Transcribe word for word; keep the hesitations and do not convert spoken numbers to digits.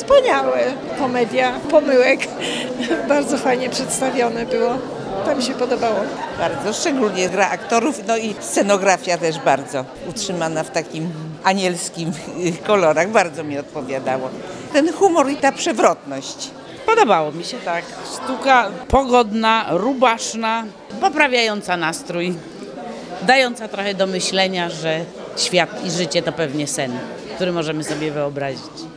Wspaniałe komedia pomyłek. Bardzo fajnie przedstawione było. To mi się podobało. Bardzo, szczególnie gra aktorów, no i scenografia też bardzo utrzymana w takim anielskim kolorach. Bardzo mi odpowiadało. Ten humor i ta przewrotność. Podobało mi się, tak. Sztuka pogodna, rubaszna, poprawiająca nastrój, dająca trochę do myślenia, że świat i życie to pewnie sen, który możemy sobie wyobrazić.